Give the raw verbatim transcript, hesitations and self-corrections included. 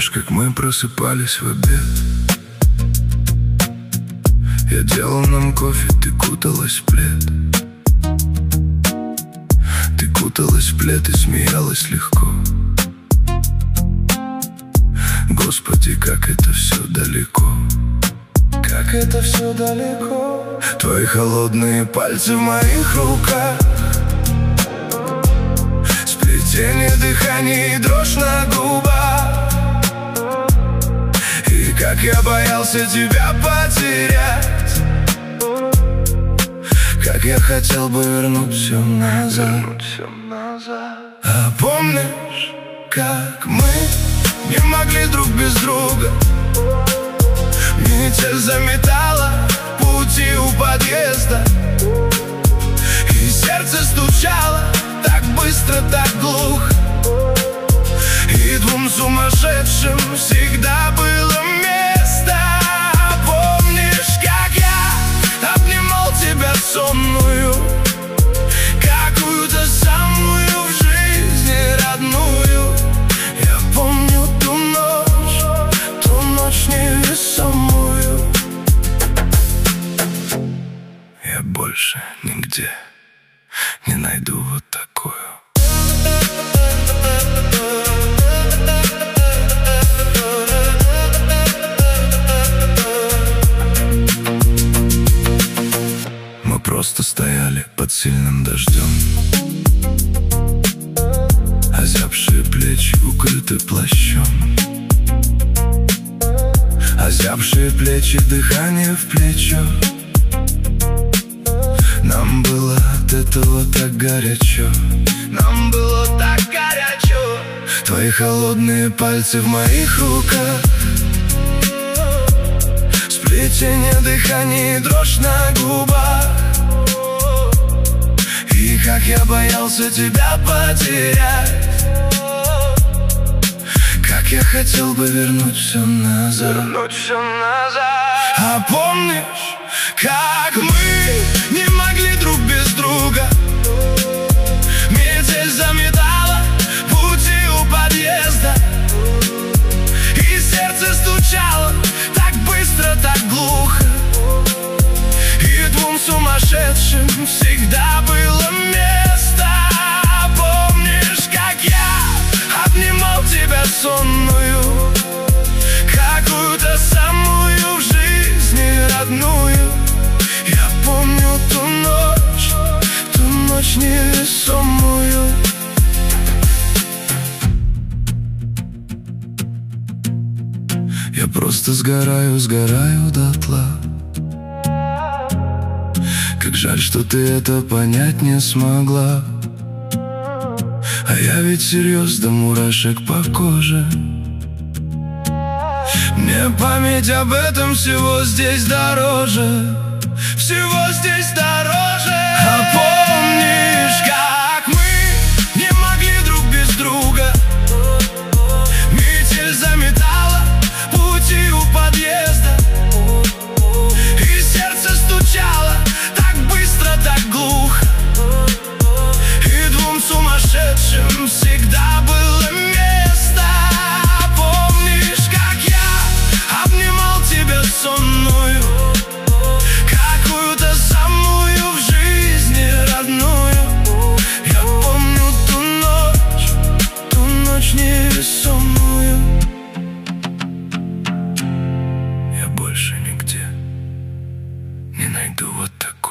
Помнишь, как мы просыпались в обед? Я делал нам кофе, ты куталась в плед. Ты куталась в плед и смеялась легко. Господи, как это все далеко. Как это все далеко. Твои холодные пальцы в моих руках, сплетение дыхания и дрожь на губах. И как я боялся тебя потерять, как я хотел бы вернуть все назад. А помнишь, как мы не могли друг без друга? Метель заметала пути у подъезда, и сердце стучало так быстро, так глухо. И двум сумасшедшим всегда было место. Помнишь, как я обнимал тебя сонную, какую-то самую в жизни родную? Я помню ту ночь, ту ночь невесомую. Я больше нигде не найду вот такую. Мы просто стояли под сильным дождем, озябшие плечи укрыты плащом. Озябшие плечи, дыхание в плечо. Нам было от этого так горячо. Нам было так горячо. Твои холодные пальцы в моих руках, сплетение дыхания и дрожь на губах. И как я боялся тебя потерять, как я хотел бы вернуть все назад. Вернуть все назад. А помнишь, как мы не могли друг без друга? Метель заметала пути у подъезда, и сердце стучало так быстро, так глухо. И двум сумасшедшим всегда было место. Помнишь, как я обнимал тебя сонную, какую-то самую в жизни родную? Я помню ту ночь, ту ночь невесомую. Я просто сгораю, сгораю дотла. Как жаль, что ты это понять не смогла. А я ведь серьез до мурашек по коже. Мне память об этом всего здесь дороже. Всего здесь дороже. А помнишь, как мы не могли друг без друга? Метель заметала пути у подъезда, и сердце стучало так быстро, так глухо. И двум сумасшедшим всегда было место. Помнишь, как я обнимал тебя сонную, какую-то самую в жизни родную? Я помню ту ночь, ту ночь невесомую. Я больше нигде не найду вот так.